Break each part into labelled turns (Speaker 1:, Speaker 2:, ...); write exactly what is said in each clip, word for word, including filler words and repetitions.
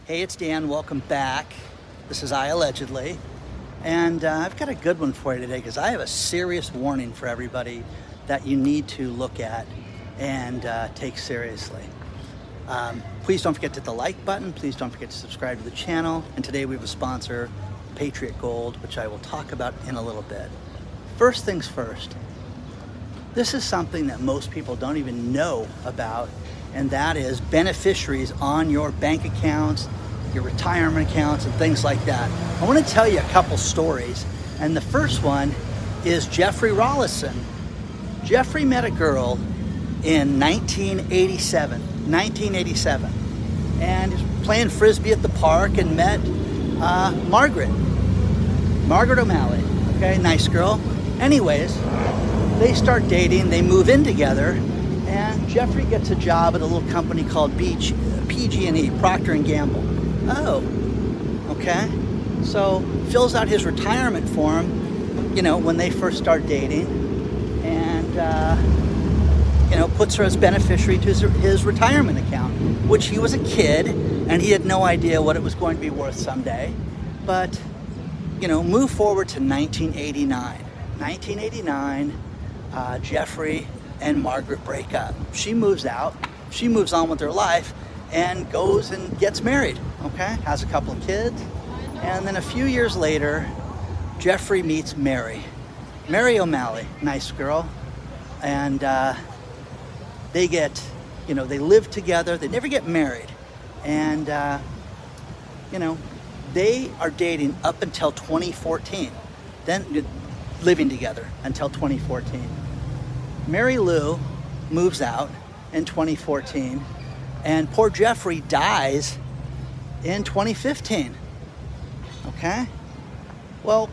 Speaker 1: Hey, it's Dan. Welcome back. This is I Allegedly. And uh, I've got a good one for you today because I have a serious warning for everybody that you need to look at and uh, take seriously. Um, please don't forget to hit the like button. Please don't forget to subscribe to the channel. And today we have a sponsor, Patriot Gold, which I will talk about in a little bit. First things first. This is something that most people don't even know about, and that is beneficiaries on your bank accounts, your retirement accounts, and things like that. I want to tell you a couple stories, and the first one is Jeffrey Rollison. Jeffrey met a girl in nineteen eighty-seven, and he was playing frisbee at the park and met uh, Margaret, Margaret O'Malley. Okay, nice girl. Anyways, they start dating, they move in together, and Jeffrey gets a job at a little company called Beach, P G and E, Procter and Gamble. Oh, okay. So fills out his retirement form, you know, when they first start dating, and uh, you know, puts her as beneficiary to his, his retirement account, which he was a kid and he had no idea what it was going to be worth someday. But you know, move forward to nineteen eighty-nine. nineteen eighty-nine, uh, Jeffrey and Margaret break up. She moves out, she moves on with her life and goes and gets married, okay? Has a couple of kids. And then a few years later, Jeffrey meets Mary. Mary O'Malley, nice girl. And uh, they get, you know, they live together, they never get married. And, uh, you know, they are dating up until twenty fourteen. Then living together until twenty fourteen. Mary Lou moves out in twenty fourteen, and poor Jeffrey dies in twenty fifteen. Okay? Well,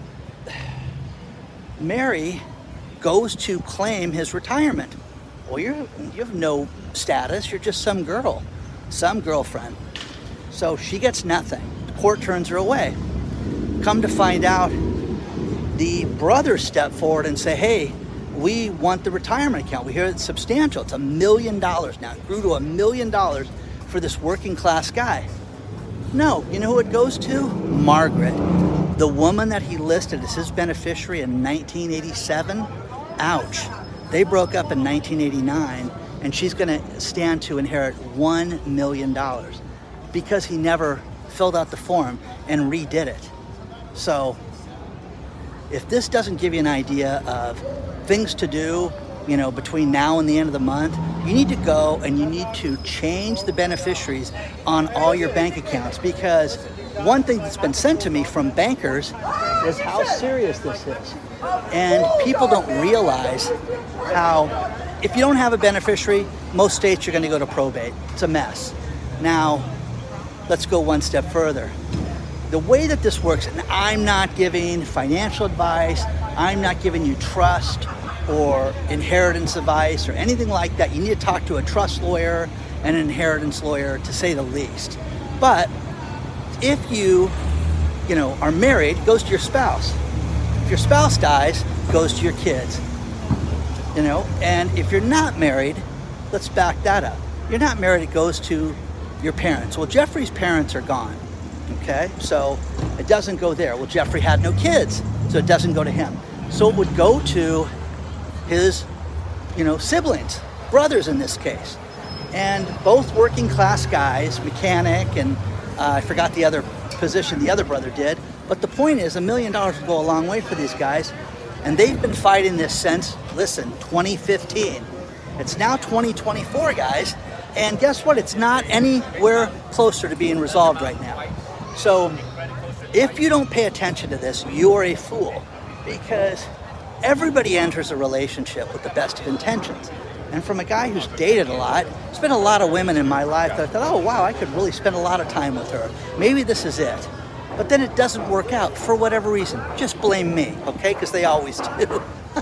Speaker 1: Mary goes to claim his retirement. Well, you're, you have no status. You're just some girl, some girlfriend. So she gets nothing. The court turns her away. Come to find out, the brothers step forward and say, hey, we want the retirement account. We hear it's substantial. It's a million dollars now. It grew to a million dollars for this working class guy. No, you know who it goes to? Margaret, the woman that he listed as his beneficiary in nineteen eighty-seven. Ouch. They broke up in nineteen eighty-nine, and she's going to stand to inherit one million dollars because he never filled out the form and redid it. So if this doesn't give you an idea of things to do, you know, between now and the end of the month, you need to go and you need to change the beneficiaries on all your bank accounts, because one thing that's been sent to me from bankers is how serious this is. And people don't realize how, if you don't have a beneficiary, most states you're going to go to probate. It's a mess. Now, let's go one step further. The way that this works, and I'm not giving financial advice, I'm not giving you trust or inheritance advice or anything like that. You need to talk to a trust lawyer and an inheritance lawyer, to say the least. But if you, you know, are married, it goes to your spouse. If your spouse dies, it goes to your kids. You know, and if you're not married, let's back that up. You're not married, it goes to your parents. Well, Jeffrey's parents are gone. Okay, so it doesn't go there. Well, Jeffrey had no kids, so it doesn't go to him. So it would go to his, you know, siblings, brothers in this case. And both working class guys, mechanic, and uh, I forgot the other position the other brother did. But the point is, a million dollars will go a long way for these guys. And they've been fighting this since, listen, twenty fifteen. It's now twenty twenty-four, guys. And guess what? It's not anywhere closer to being resolved right now. So if you don't pay attention to this, you're a fool, because everybody enters a relationship with the best of intentions. And from a guy who's dated a lot, there's been a lot of women in my life that I thought, oh, wow, I could really spend a lot of time with her. Maybe this is it. But then it doesn't work out for whatever reason. Just blame me, okay? Because they always do.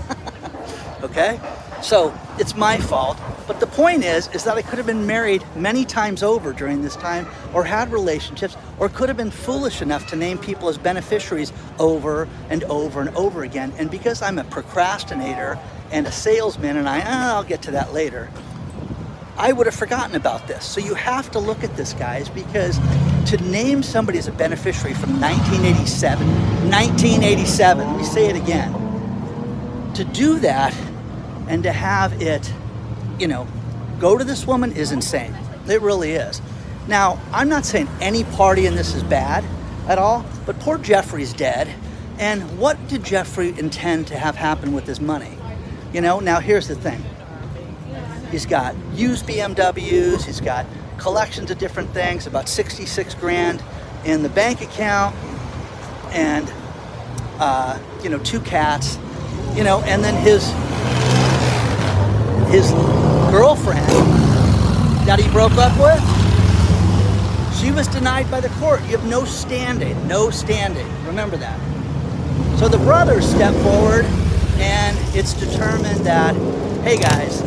Speaker 1: Okay? So it's my fault. But the point is, is that I could have been married many times over during this time, or had relationships, or could have been foolish enough to name people as beneficiaries over and over and over again. And because I'm a procrastinator and a salesman, and I, oh, I'll get to that later, I would have forgotten about this. So you have to look at this, guys, because to name somebody as a beneficiary from nineteen eighty-seven, nineteen eighty-seven, let me say it again, to do that and to have it, you know, go to this woman is insane. It really is. Now, I'm not saying any party in this is bad at all, but poor Jeffrey's dead. And what did Jeffrey intend to have happen with his money? You know, now here's the thing. He's got used B M Ws, he's got collections of different things, about sixty-six grand in the bank account, and, uh, you know, two cats, you know, and then his, his girlfriend that he broke up with, she was denied by the court. You have no standing, no standing. Remember that. So the brothers step forward, and it's determined that, hey guys,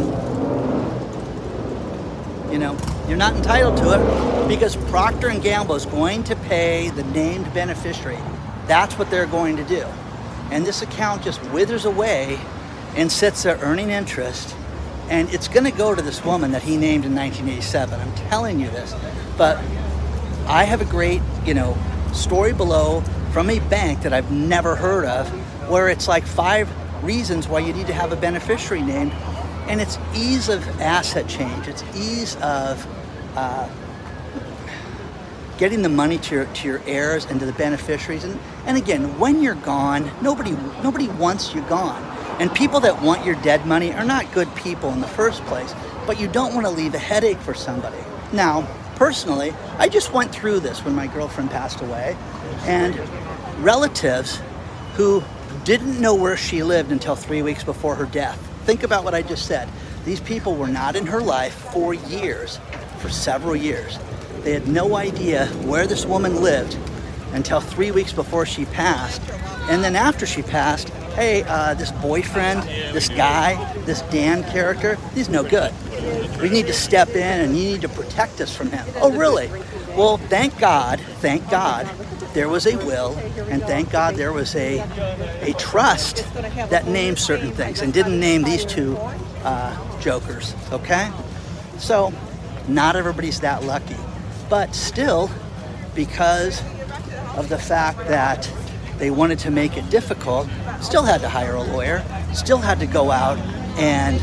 Speaker 1: you know, you're not entitled to it because Procter and Gamble is going to pay the named beneficiary. That's what they're going to do. And this account just withers away and sits there earning interest. And it's going to go to this woman that he named in nineteen eighty-seven. I'm telling you this. But I have a great, you know, story below from a bank that I've never heard of, where it's like five reasons why you need to have a beneficiary named. And it's ease of asset change. It's ease of uh, getting the money to your, to your heirs and to the beneficiaries. And, and again, when you're gone, nobody nobody wants you gone. And people that want your dead money are not good people in the first place, but you don't want to leave a headache for somebody. Now, personally, I just went through this when my girlfriend passed away, and relatives who didn't know where she lived until three weeks before her death. Think about what I just said. These people were not in her life for years, for several years. They had no idea where this woman lived until three weeks before she passed. And then after she passed, hey, uh, this boyfriend, this guy, this Dan character, he's no good. We need to step in and you need to protect us from him. Oh, really? Well, thank God, thank God, there was a will, and thank God there was a a trust that named certain things and didn't name these two uh, jokers, okay? So, not everybody's that lucky. But still, because of the fact that they wanted to make it difficult, still had to hire a lawyer, still had to go out and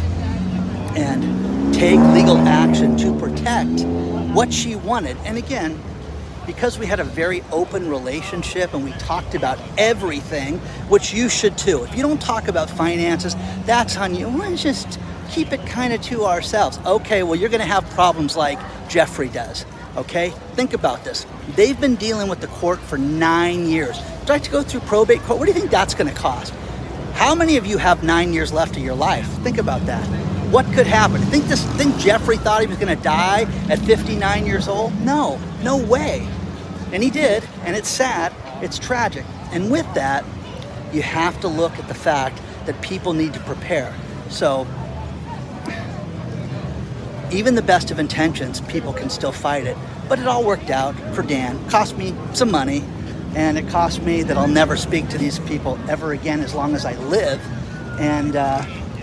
Speaker 1: and take legal action to protect what she wanted. And again, because we had a very open relationship and we talked about everything, which you should too. If you don't talk about finances, that's on you. Let's just keep it kind of to ourselves. Okay, well, you're going to have problems like Jeffrey does. Okay, think about this. They've been dealing with the court for nine years. Would you like to go through probate court? What do you think that's going to cost? How many of you have nine years left of your life? Think about that. What could happen? Think this? Think Jeffrey thought he was going to die at fifty-nine years old? No, no way. And he did, and it's sad, it's tragic. And with that, you have to look at the fact that people need to prepare. So, even the best of intentions, people can still fight it. But it all worked out for Dan. Cost me some money, and it cost me that I'll never speak to these people ever again as long as I live. And uh,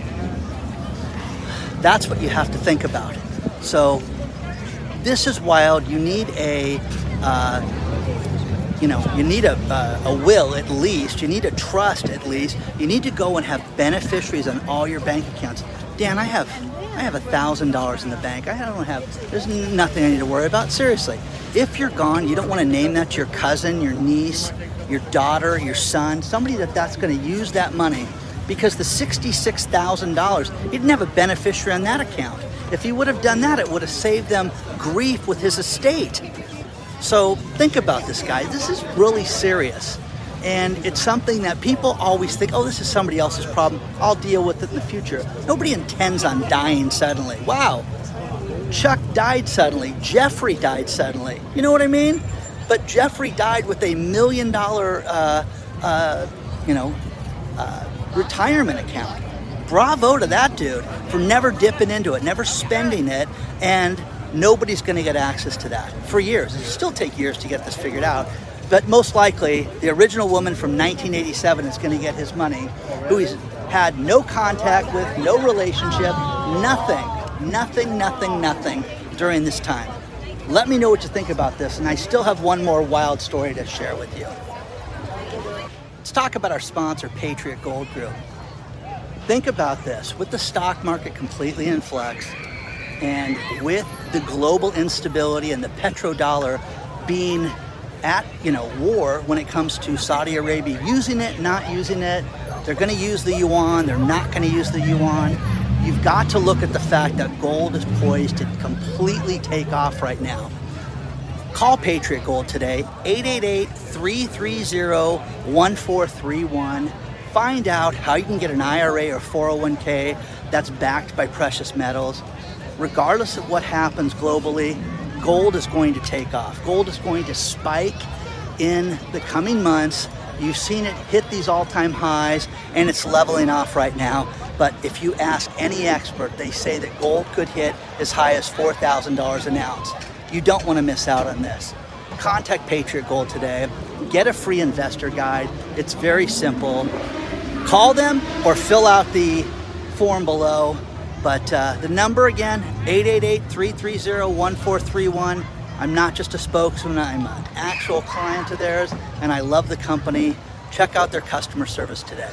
Speaker 1: that's what you have to think about. So, this is wild. You need a... Uh, You know, you need a, uh, a will at least. You need a trust at least. You need to go and have beneficiaries on all your bank accounts. Dan, I have I have a thousand dollars in the bank. I don't have, there's nothing I need to worry about. Seriously, if you're gone, you don't want to name that to your cousin, your niece, your daughter, your son, somebody that that's going to use that money, because the sixty-six thousand dollars, he didn't have a beneficiary on that account. If he would have done that, it would have saved them grief with his estate. So think about this, guy. This is really serious. And it's something that people always think, oh, this is somebody else's problem. I'll deal with it in the future. Nobody intends on dying suddenly. Wow. Chuck died suddenly. Jeffrey died suddenly. You know what I mean? But Jeffrey died with a million dollar, uh, uh, you know, uh, retirement account. Bravo to that dude for never dipping into it, never spending it, and nobody's going to get access to that for years. It'll still take years to get this figured out. But most likely, the original woman from nineteen eighty-seven is going to get his money, who he's had no contact with, no relationship, nothing, Nothing, nothing, nothing during this time. Let me know what you think about this, and I still have one more wild story to share with you. Let's talk about our sponsor, Patriot Gold Group. Think about this. With the stock market completely in flux, and with the global instability and the petrodollar being at, you know, war when it comes to Saudi Arabia, using it, not using it, they're going to use the yuan, they're not going to use the yuan. You've got to look at the fact that gold is poised to completely take off right now. Call Patriot Gold today, eight eight eight, three three zero, one four three one. Find out how you can get an I R A or four oh one k that's backed by precious metals. Regardless of what happens globally, gold is going to take off. Gold is going to spike in the coming months. You've seen it hit these all-time highs, and it's leveling off right now. But if you ask any expert, they say that gold could hit as high as four thousand dollars an ounce. You don't want to miss out on this. Contact Patriot Gold today. Get a free investor guide. It's very simple. Call them or fill out the form below. But uh, the number again, eight eight eight, three three zero, one four three one. I'm not just a spokesman, I'm an actual client of theirs, and I love the company. Check out their customer service today.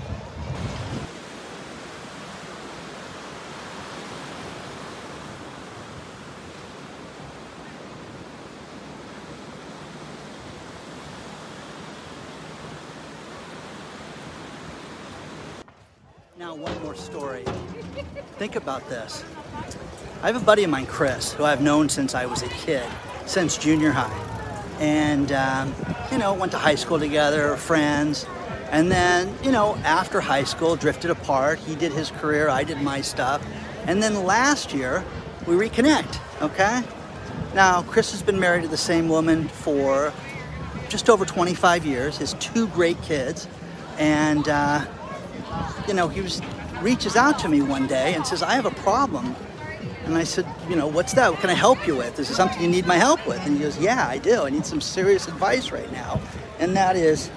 Speaker 1: Now, one more story. Think about this. I have a buddy of mine, Chris, who I've known since I was a kid, since junior high. And, um, you know, went to high school together, friends. And then, you know, after high school, drifted apart. He did his career, I did my stuff. And then last year, we reconnect, okay? Now, Chris has been married to the same woman for just over twenty-five years, has two great kids. And, uh, you know, he was, reaches out to me one day and says, I have a problem. And I said, you know, what's that? What can I help you with? Is there something you need my help with? And he goes, yeah, I do. I need some serious advice right now. And that is,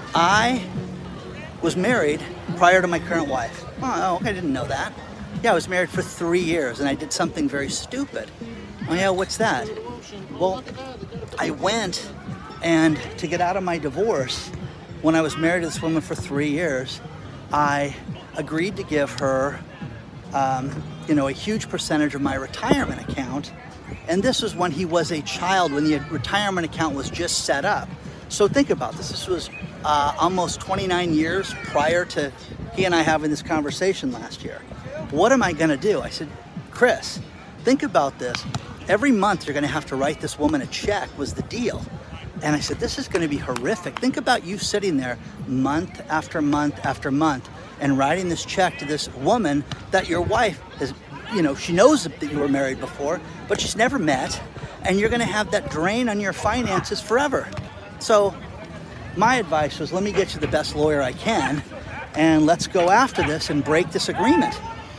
Speaker 1: I was married prior to my current wife. Oh, okay, I didn't know that. Yeah, I was married for three years and I did something very stupid. Oh yeah, what's that? Well, I went and to get out of my divorce, when I was married to this woman for three years, I agreed to give her um, you know, a huge percentage of my retirement account. And this was when he was a child, when the retirement account was just set up. So think about this. This was uh, almost twenty-nine years prior to he and I having this conversation last year. What am I going to do? I said, Chris, think about this. Every month you're going to have to write this woman a check was the deal. And I said, this is going to be horrific. Think about you sitting there month after month after month and writing this check to this woman that your wife has, you know, she knows that you were married before, but she's never met, and you're going to have that drain on your finances forever. So my advice was, let me get you the best lawyer I can, and let's go after this and break this agreement.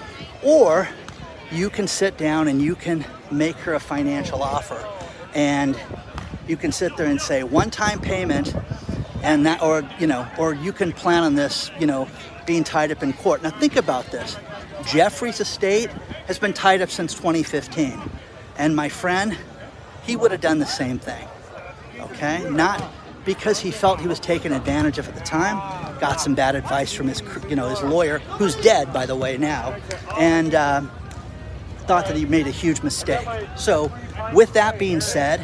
Speaker 1: Or you can sit down and you can make her a financial offer, and you can sit there and say one-time payment, and that, or you know, or you can plan on this, you know, being tied up in court. Now think about this. Jeffrey's estate has been tied up since twenty fifteen, and my friend, he would have done the same thing. Okay, not because he felt he was taken advantage of at the time. Got some bad advice from his, you know, his lawyer, who's dead by the way now, and uh, thought that he made a huge mistake. So, with that being said,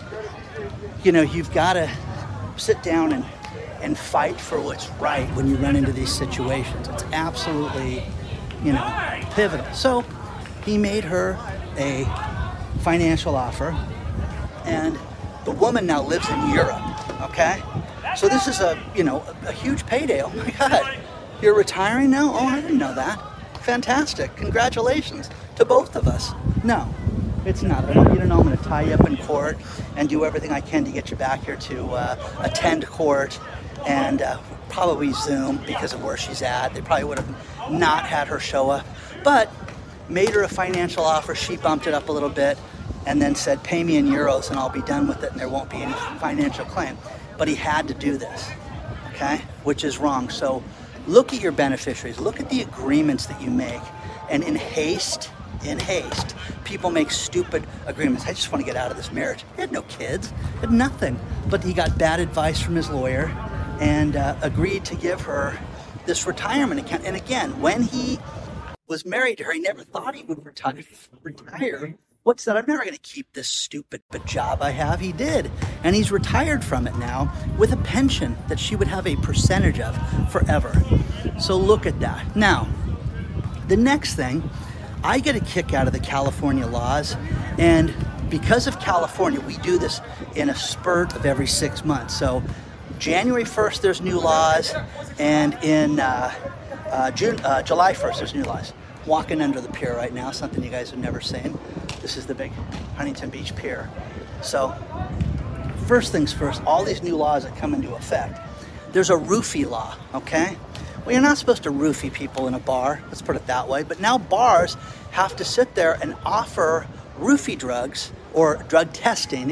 Speaker 1: you know, you've got to sit down and, and fight for what's right when you run into these situations. It's absolutely, you know, pivotal. So he made her a financial offer, and the woman now lives in Europe, okay? So this is a, you know, a, a huge payday. Oh my God, you're retiring now? Oh, I didn't know that. Fantastic, congratulations to both of us. No. It's not. I want you to know I'm going to tie you up in court and do everything I can to get you back here to uh, attend court, and uh, probably Zoom because of where she's at. They probably would have not had her show up, but made her a financial offer. She bumped it up a little bit and then said, pay me in euros and I'll be done with it and there won't be any financial claim. But he had to do this, okay, which is wrong. So look at your beneficiaries. Look at the agreements that you make, and in haste, in haste. People make stupid agreements. I just want to get out of this marriage. He had no kids, had nothing. But he got bad advice from his lawyer and uh, agreed to give her this retirement account. And again, when he was married to her, he never thought he would retire. retire. What's that? I'm never going to keep this stupid job I have. He did. And he's retired from it now with a pension that she would have a percentage of forever. So look at that. Now, the next thing, I get a kick out of the California laws. And because of California, we do this in a spurt of every six months. So January first, there's new laws. And in uh, uh, June, uh, July first, there's new laws. Walking under the pier right now, something you guys have never seen. This is the big Huntington Beach Pier. So, first things first, all these new laws that come into effect. There's a roofie law, okay? Well, you're not supposed to roofie people in a bar, let's put it that way, but now bars have to sit there and offer roofie drugs, or drug testing,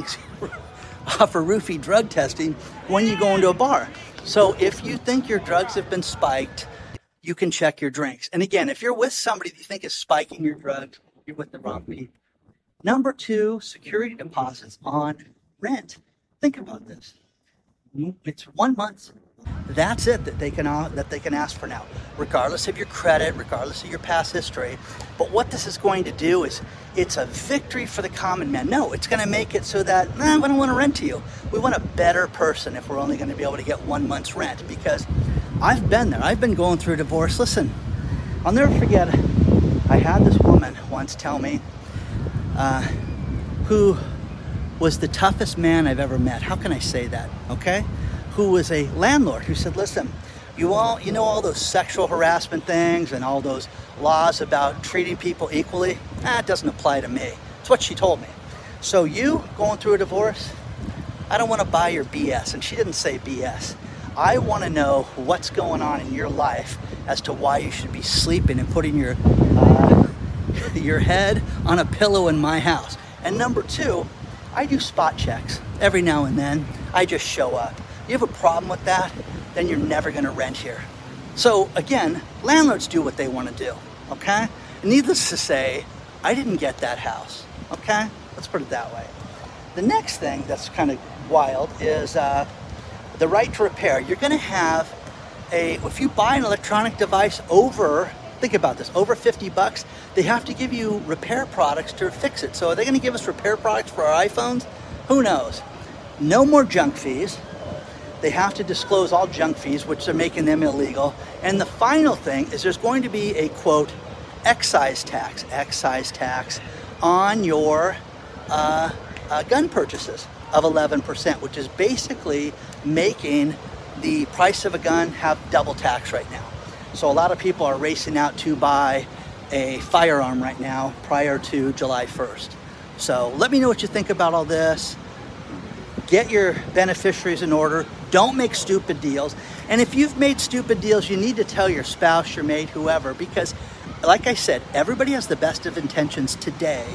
Speaker 1: offer roofie drug testing when you go into a bar. So if you think your drugs have been spiked, you can check your drinks. And again, if you're with somebody that you think is spiking your drugs, you're with the wrong people. Number two, security deposits on rent. Think about this. It's one month. That's it that they can uh, that they can ask for now, regardless of your credit, regardless of your past history. But what this is going to do is, it's a victory for the common man. No, it's going to make it so that, nah, we don't want to rent to you. We want a better person if we're only going to be able to get one month's rent. Because I've been there. I've been going through a divorce. Listen, I'll never forget, I had this woman once tell me, uh, who was the toughest man I've ever met. How can I say that, okay? Who was a landlord who said, listen, you all, you know all those sexual harassment things and all those laws about treating people equally? Ah, it doesn't apply to me. It's what she told me. So you going through a divorce, I don't want to buy your B S. And she didn't say B S. I want to know what's going on in your life as to why you should be sleeping and putting your uh, your head on a pillow in my house. And number two, I do spot checks every now and then. I just show up. You have a problem with that, then you're never going to rent here. So again, landlords do what they want to do, okay? Needless to say, I didn't get that house, okay? Let's put it that way. The next thing that's kind of wild is uh, the right to repair. You're going to have a, if you buy an electronic device over, think about this, over fifty bucks, they have to give you repair products to fix it. So are they going to give us repair products for our iPhones? Who knows? No more junk fees. They have to disclose all junk fees, which are making them illegal. And the final thing is there's going to be a, quote, excise tax, excise tax on your uh, uh, gun purchases of eleven percent, which is basically making the price of a gun have double tax right now. So a lot of people are racing out to buy a firearm right now prior to July first. So let me know what you think about all this. Get your beneficiaries in order. Don't make stupid deals. And if you've made stupid deals, you need to tell your spouse, your mate, whoever, because like I said, everybody has the best of intentions today.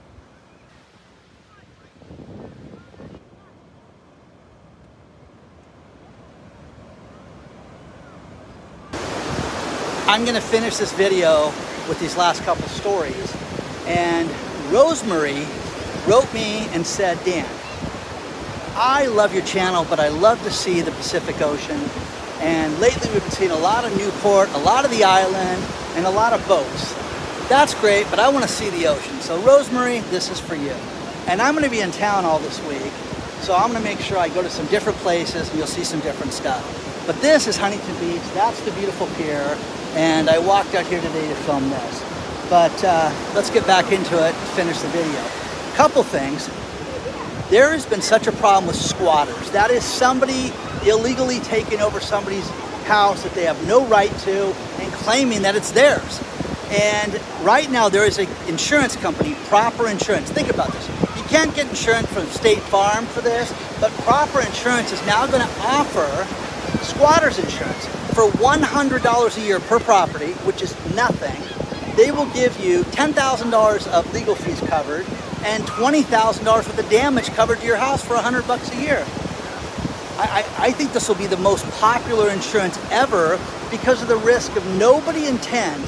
Speaker 1: I'm going to finish this video with these last couple stories. And Rosemary wrote me and said, Dan, I love your channel, but I love to see the Pacific Ocean. And lately we've been seeing a lot of Newport, a lot of the island, and a lot of boats. That's great, but I want to see the ocean. So Rosemary, this is for you. And I'm going to be in town all this week, so I'm going to make sure I go to some different places and you'll see some different stuff. But this is Huntington Beach. That's the beautiful pier. And I walked out here today to film this. But uh, let's get back into it and finish the video. Couple things. There has been such a problem with squatters. That is somebody illegally taking over somebody's house that they have no right to and claiming that it's theirs. And right now there is an insurance company, Proper Insurance. Think about this. You can't get insurance from State Farm for this, but Proper Insurance is now going to offer squatters insurance for one hundred dollars a year per property, which is nothing. They will give you ten thousand dollars of legal fees covered and twenty thousand dollars worth of damage covered to your house for one hundred bucks a year. I, I, I think this will be the most popular insurance ever because of the risk of nobody intends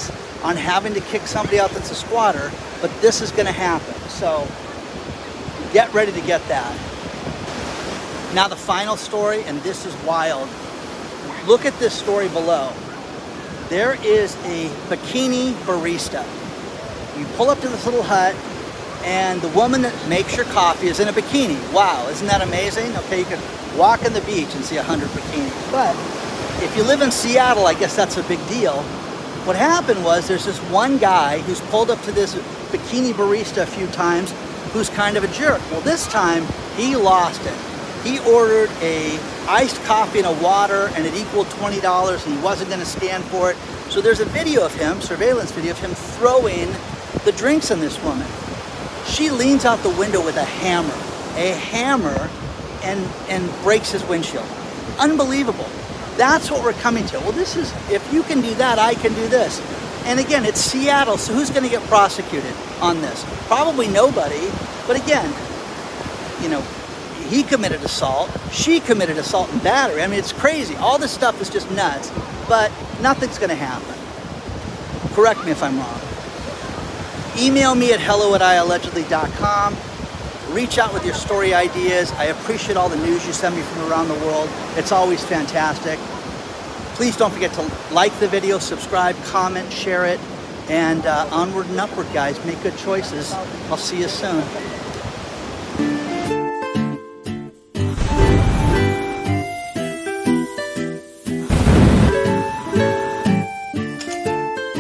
Speaker 1: on having to kick somebody out that's a squatter, but this is going to happen. So get ready to get that. Now the final story, and this is wild. Look at this story below. There is a bikini barista. You pull up to this little hut, and the woman that makes your coffee is in a bikini. Wow, isn't that amazing? Okay, you can walk on the beach and see a hundred bikinis. But if you live in Seattle, I guess that's a big deal. What happened was there's this one guy who's pulled up to this bikini barista a few times who's kind of a jerk. Well, this time he lost it. He ordered a iced coffee and a water, and it equaled twenty dollars, and he wasn't going to stand for it. So there's a video of him, surveillance video of him throwing the drinks on this woman. She leans out the window with a hammer, a hammer, and, and breaks his windshield. Unbelievable. That's what we're coming to. Well, this is, if you can do that, I can do this. And again, it's Seattle, so who's going to get prosecuted on this? Probably nobody. But again, you know, he committed assault, she committed assault and battery. I mean, it's crazy. All this stuff is just nuts, but nothing's going to happen. Correct me if I'm wrong. Email me at hello at I allegedly dot com. Reach out with your story ideas. I appreciate all the news you send me from around the world. It's always fantastic. Please don't forget to like the video, subscribe, comment, share it, and uh, onward and upward, guys. Make good choices. I'll see you soon.